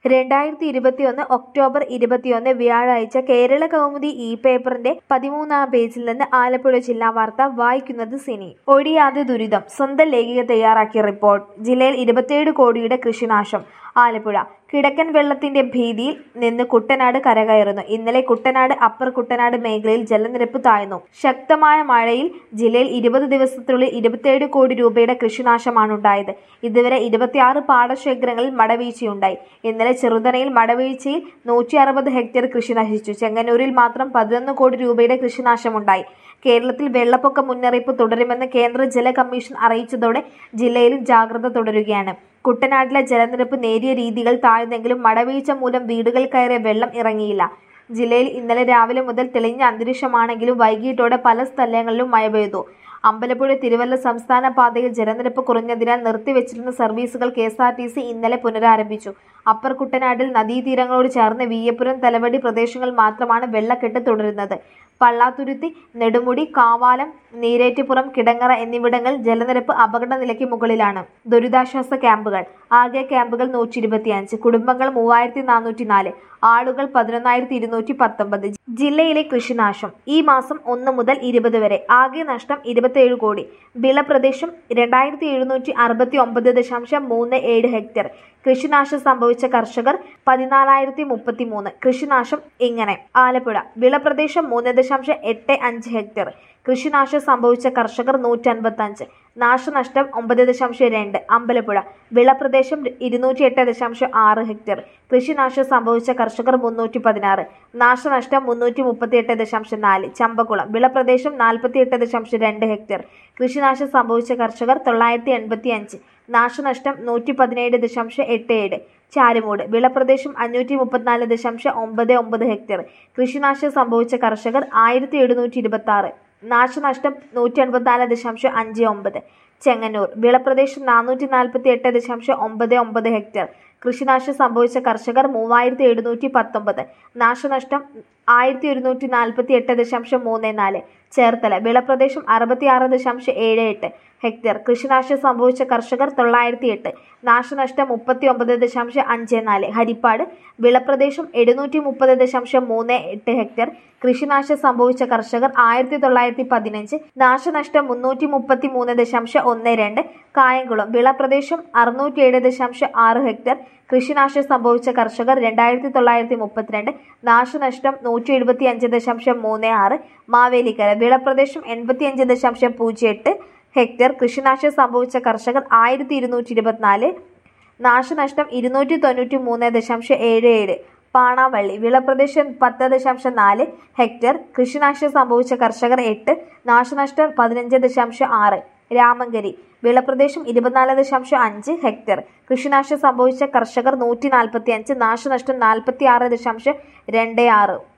2021 October 21 വ്യാഴാഴ്ച കേരള കൗമുദി പേപ്പറിന്റെ 13-ാം പേജിൽ നിന്ന് ആലപ്പുഴ ജില്ലാ വാർത്ത വായിക്കുന്നത് സിനി. ഒഴിയാതെ ദുരിതം. സ്വന്തം ലേഖിക തയ്യാറാക്കിയ റിപ്പോർട്ട്. ജില്ലയിൽ 27 കോടിയുടെ കൃഷിനാശം. ആലപ്പുഴ. കിഴക്കൻ വെള്ളത്തിന്റെ ഭീതിയിൽ നിന്ന് കുട്ടനാട് കരകയറുന്നു. ഇന്നലെ കുട്ടനാട് അപ്പർ കുട്ടനാട് മേഖലയിൽ ജലനിരപ്പ് താഴ്ന്നു. ശക്തമായ മഴയിൽ ജില്ലയിൽ 20 ദിവസത്തിനുള്ളിൽ 27 കോടി രൂപയുടെ കൃഷിനാശമാണുണ്ടായത്. ഇതുവരെ 26 പാടശേഖരങ്ങളിൽ മടവീഴ്ചയുണ്ടായി. ഇന്നലെ ചെറുതനയിൽ മടവീഴ്ചയിൽ 160 ഹെക്ടർ കൃഷി നശിച്ചു. ചെങ്ങന്നൂരിൽ മാത്രം 11 കോടി രൂപയുടെ കൃഷിനാശമുണ്ടായി. കേരളത്തിൽ വെള്ളപ്പൊക്ക മുന്നറിയിപ്പ് തുടരുമെന്ന് കേന്ദ്ര ജല കമ്മീഷൻ അറിയിച്ചതോടെ ജില്ലയിലും ജാഗ്രത തുടരുകയാണ്. കുട്ടനാട്ടിലെ ജലനിരപ്പ് നേരിയ രീതിയിൽ താഴ്ന്നെങ്കിലും മടവീഴ്ച മൂലം വീടുകൾ കയറിയ വെള്ളം ഇറങ്ങിയില്ല. ജില്ലയിൽ ഇന്നലെ രാവിലെ മുതൽ തെളിഞ്ഞ അന്തരീക്ഷമാണെങ്കിലും വൈകിട്ടോടെ പല സ്ഥലങ്ങളിലും മഴ പെയ്തു. അമ്പലപ്പുഴ തിരുവല്ല സംസ്ഥാന പാതയിൽ ജലനിരപ്പ് കുറഞ്ഞതിനാൽ നിർത്തിവെച്ചിരുന്ന സർവീസുകൾ KSRTC ഇന്നലെ പുനരാരംഭിച്ചു. അപ്പർ കുട്ടനാട്ടിൽ നദീതീരങ്ങളോട് ചേർന്ന് വീയപുരം തലവടി പ്രദേശങ്ങളിൽ മാത്രമാണ് വെള്ളക്കെട്ട് തുടരുന്നത്. പള്ളാത്തുരുത്തി, നെടുമുടി, കാവാലം, നീരേറ്റുപുറം, കിടങ്ങറ എന്നിവിടങ്ങളിൽ ജലനിരപ്പ് അപകട നിലയ്ക്ക് മുകളിലാണ്. ദുരിതാശ്വാസ ക്യാമ്പുകൾ. ആകെ ക്യാമ്പുകൾ 125. കുടുംബങ്ങൾ 3404. ആളുകൾ 11219. ജില്ലയിലെ കൃഷിനാശം. ഈ മാസം 1 മുതൽ 20 വരെ ആകെ നഷ്ടം 27 കോടി. വിളപ്രദേശം 2769.37 ഹെക്ടർ. കൃഷിനാശം സംഭവിച്ച കർഷകർ 14033. കൃഷിനാശം ഇങ്ങനെ. ആലപ്പുഴ. വിളപ്രദേശം 3.85 ഹെക്ടർ. കൃഷിനാശം സംഭവിച്ച കർഷകർ 155. നാശനഷ്ടം 9.2. അമ്പലപ്പുഴ. വിളപ്രദേശം 208.6 ഹെക്ടർ. കൃഷിനാശം സംഭവിച്ച കർഷകർ 316. നാശനഷ്ടം 338.4. ചമ്പക്കുളം. വിളപ്രദേശം 48.2 ഹെക്ടർ. കൃഷിനാശം സംഭവിച്ച കർഷകർ 985. നാശനഷ്ടം 117.87. ചാരുമൂട്. വിളപ്രദേശം 534.99 ഹെക്ടർ. കൃഷിനാശം സംഭവിച്ച കർഷകർ 1726. നാശനഷ്ടം 184.59. ചെങ്ങന്നൂർ. വിളപ്രദേശം 448.99 ഹെക്ടർ. കൃഷിനാശം സംഭവിച്ച കർഷകർ 3719. നാശനഷ്ടം 1148.34. ചേർത്തല. വിളപ്രദേശം 66.78 ഹെക്ടർ. കൃഷിനാശം സംഭവിച്ച കർഷകർ 908. നാശനഷ്ടം 39.54. ഹരിപ്പാട്. വിളപ്രദേശം 730.38 ഹെക്ടർ. കൃഷിനാശം സംഭവിച്ച കർഷകർ 1915. നാശനഷ്ടം 333.12. കായംകുളം. വിളപ്രദേശം 607.6 ഹെക്ടർ. കൃഷിനാശം സംഭവിച്ച കർഷകർ 2932. നാശനഷ്ടം 175.36. മാവേലിക്കര. വിളപ്രദേശം 85.08 ഹെക്ടർ. കൃഷിനാശം സംഭവിച്ച കർഷകർ 1224. നാശനഷ്ടം 293.77. പാണാവള്ളി. വിളപ്രദേശം 10.4 ഹെക്ടർ. കൃഷിനാശം സംഭവിച്ച കർഷകർ 8. നാശനഷ്ടം 15.6. രാമങ്കരി. വിളപ്രദേശം 24.5 ഹെക്ടർ. കൃഷിനാശം സംഭവിച്ച കർഷകർ 145. നാശനഷ്ടം 46.26.